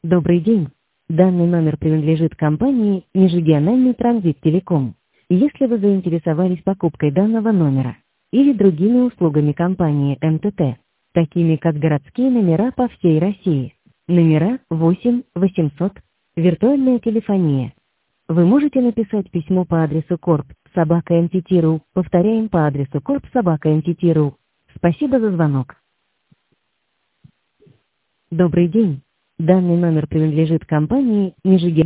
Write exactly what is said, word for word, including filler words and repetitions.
Добрый день. Данный номер принадлежит компании «Межрегиональный транзит Телеком». Если вы заинтересовались покупкой данного номера или другими услугами компании эм тэ тэ, такими как городские номера по всей России, номера восемь восемьсот, виртуальная телефония, вы можете написать письмо по адресу корп собака эм тэ тэ точка ру, повторяем по адресу корп собака эм тэ тэ точка ру. Спасибо за звонок. Добрый день. Данный номер принадлежит компании «Межрегиональный